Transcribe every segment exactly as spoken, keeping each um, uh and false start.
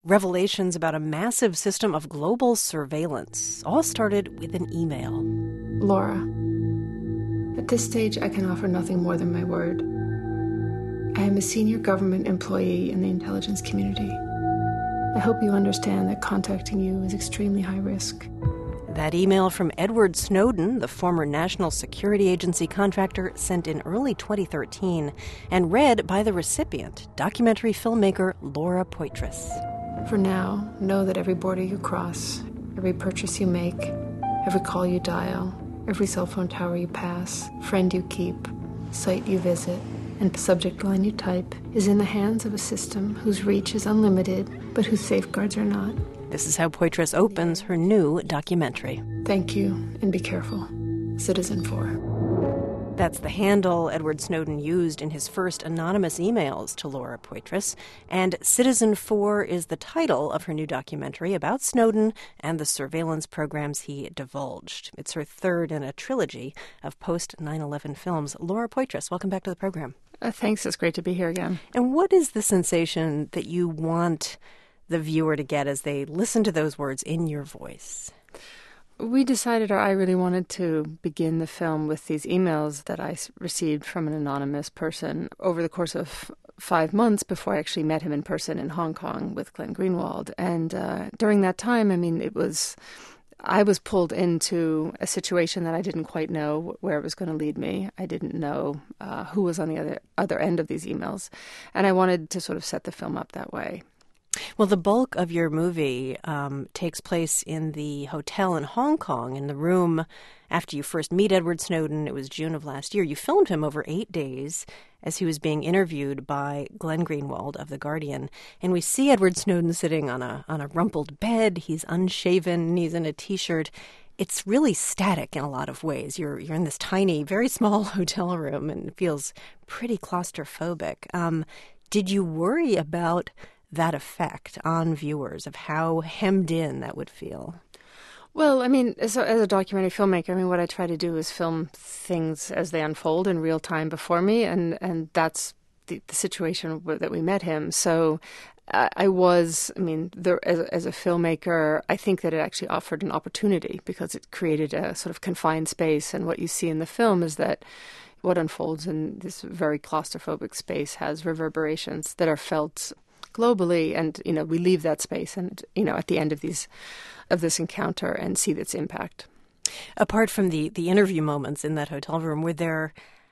Revelations about a massive system of global surveillance all started with an email. Laura, at this stage, I can offer nothing more than my word. I am a senior government employee in the intelligence community. I hope you understand that contacting you is extremely high risk. That email from Edward Snowden, the former National Security Agency contractor, sent in early twenty thirteen and read by the recipient, documentary filmmaker Laura Poitras. For now, know that every border you cross, every purchase you make, every call you dial, every cell phone tower you pass, friend you keep, site you visit, and subject line you type is in the hands of a system whose reach is unlimited, but whose safeguards are not. This is how Poitras opens her new documentary. Thank you, and be careful. Citizen four. That's the handle Edward Snowden used in his first anonymous emails to Laura Poitras. And Citizen four is the title of her new documentary about Snowden and the surveillance programs he divulged. It's her third in a trilogy of post nine eleven films. Laura Poitras, welcome back to the program. Uh, thanks. It's great to be here again. And what is the sensation that you want the viewer to get as they listen to those words in your voice? We decided, or I really wanted to begin the film with these emails that I received from an anonymous person over the course of five months before I actually met him in person in Hong Kong with Glenn Greenwald. And uh, during that time, I mean, it was, I was pulled into a situation that I didn't quite know where it was going to lead me. I didn't know uh, who was on the other, other end of these emails. And I wanted to sort of set the film up that way. Well, the bulk of your movie um, takes place in the hotel in Hong Kong, in the room after you first meet Edward Snowden. It was June of last year. You filmed him over eight days as he was being interviewed by Glenn Greenwald of The Guardian. And we see Edward Snowden sitting on a on a rumpled bed. He's unshaven. He's in a T-shirt. It's really static in a lot of ways. You're you're in this tiny, very small hotel room, and it feels pretty claustrophobic. Um, did you worry about that effect on viewers, of how hemmed in that would feel? Well, I mean, as a, as a documentary filmmaker, I mean, what I try to do is film things as they unfold in real time before me, and, and that's the, the situation that we met him. So uh, I was, I mean, there, as, as a filmmaker, I think that it actually offered an opportunity because it created a sort of confined space, and what you see in the film is that what unfolds in this very claustrophobic space has reverberations that are felt globally, and you know we leave that space, and you know at the end of these of this encounter, and see its impact. Apart from the the interview moments in that hotel room, were there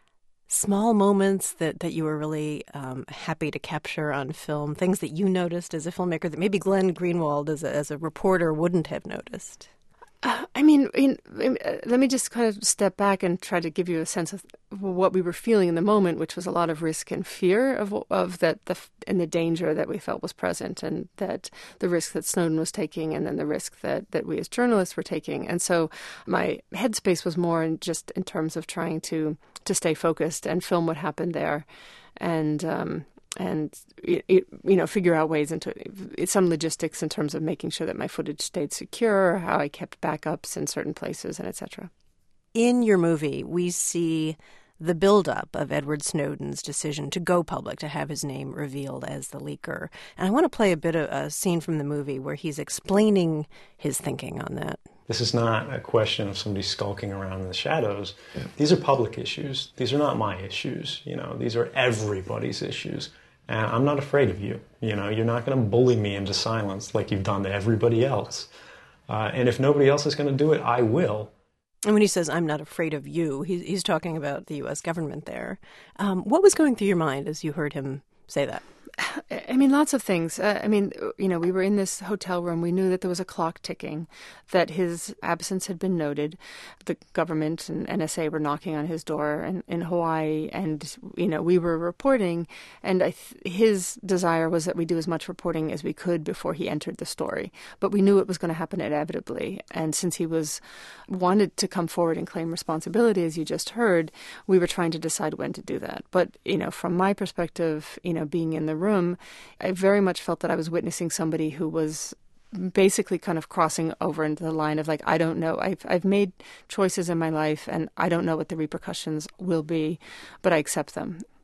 small moments that that you were really um, happy to capture on film? Things that you noticed as a filmmaker that maybe Glenn Greenwald, as a, as a reporter, wouldn't have noticed? Uh, I mean, in, in, uh, let me just kind of step back and try to give you a sense of what we were feeling in the moment, which was a lot of risk and fear of of that the and the danger that we felt was present, and that the risk that Snowden was taking, and then the risk that, that we as journalists were taking. And so my headspace was more in just in terms of trying to to stay focused and film what happened there, and um, and it, it, you know figure out ways into some logistics in terms of making sure that my footage stayed secure, how I kept backups in certain places, and et cetera. In your movie, we see the buildup of Edward Snowden's decision to go public, to have his name revealed as the leaker. And I want to play a bit of a scene from the movie where he's explaining his thinking on that. This is not a question of somebody skulking around in the shadows. Yeah. These are public issues. These are not my issues. You know, these are everybody's issues. And I'm not afraid of you. You know, you're not going to bully me into silence like you've done to everybody else. Uh, and if nobody else is going to do it, I will. And when he says, I'm not afraid of you, he's, he's talking about the U S government there. Um, what was going through your mind as you heard him say that? I mean, lots of things. Uh, I mean, you know, we were in this hotel room. We knew that there was a clock ticking, that his absence had been noted. The government and N S A were knocking on his door in, in Hawaii, and, you know, we were reporting. And I th- his desire was that we do as much reporting as we could before he entered the story. But we knew it was going to happen inevitably. And since he was wanted to come forward and claim responsibility, as you just heard, we were trying to decide when to do that. But, you know, from my perspective, you know, being in the room, room, I very much felt that I was witnessing somebody who was basically kind of crossing over into the line of like, I don't know. I've I've made choices in my life, and I don't know what the repercussions will be, but I accept them.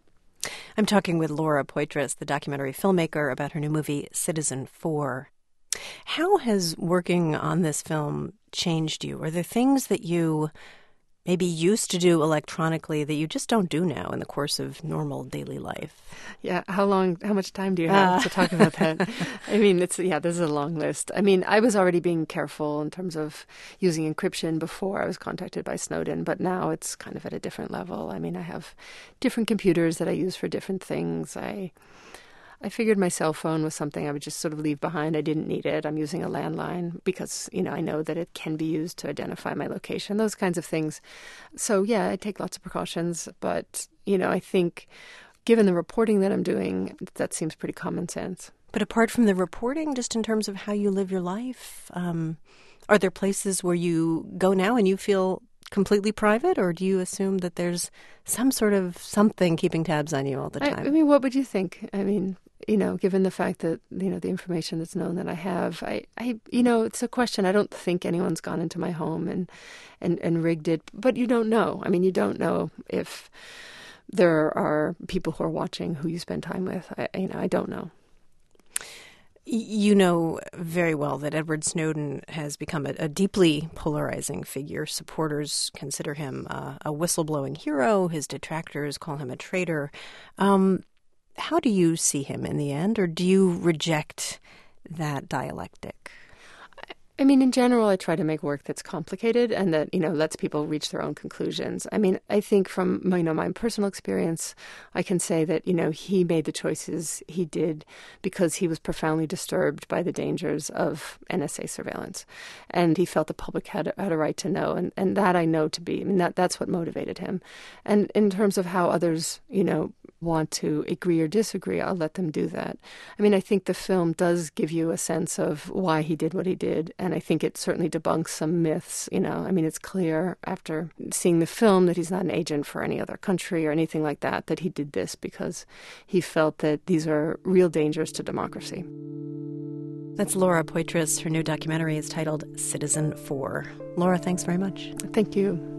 I'm talking with Laura Poitras, the documentary filmmaker, about her new movie, Citizen Four. How has working on this film changed you? Are there things that you maybe used to do electronically that you just don't do now in the course of normal daily life? Yeah, how long, how much time do you have uh. to talk about that? I mean, it's, yeah, this is a long list. I mean, I was already being careful in terms of using encryption before I was contacted by Snowden, but now it's kind of at a different level. I mean, I have different computers that I use for different things. I I figured my cell phone was something I would just sort of leave behind. I didn't need it. I'm using a landline because, you know, I know that it can be used to identify my location, those kinds of things. So, yeah, I take lots of precautions. But, you know, I think given the reporting that I'm doing, that seems pretty common sense. But apart from the reporting, just in terms of how you live your life, um, are there places where you go now and you feel completely private, or do you assume that there's some sort of something keeping tabs on you all the time? I, I mean, what would you think? I mean, you know, given the fact that, you know, the information that's known that I have, I, I you know, it's a question. I don't think anyone's gone into my home and, and, and rigged it, but you don't know. I mean, you don't know if there are people who are watching who you spend time with. I, you know, I don't know. You know very well that Edward Snowden has become a, a deeply polarizing figure. Supporters consider him uh, a whistleblowing hero. His detractors call him a traitor. Um, how do you see him in the end, or do you reject that dialectic? I mean, in general, I try to make work that's complicated and that, you know, lets people reach their own conclusions. I mean, I think from, you know, my personal experience, I can say that, you know, he made the choices he did because he was profoundly disturbed by the dangers of N S A surveillance. And he felt the public had, had a right to know. And, and that I know to be, I mean, that, that's what motivated him. And in terms of how others, you know, want to agree or disagree, I'll let them do that. I mean, I think the film does give you a sense of why he did what he did. And I think it certainly debunks some myths, you know. I mean, it's clear after seeing the film that he's not an agent for any other country or anything like that, that he did this because he felt that these are real dangers to democracy. That's Laura Poitras. Her new documentary is titled Citizen Four. Laura, thanks very much. Thank you.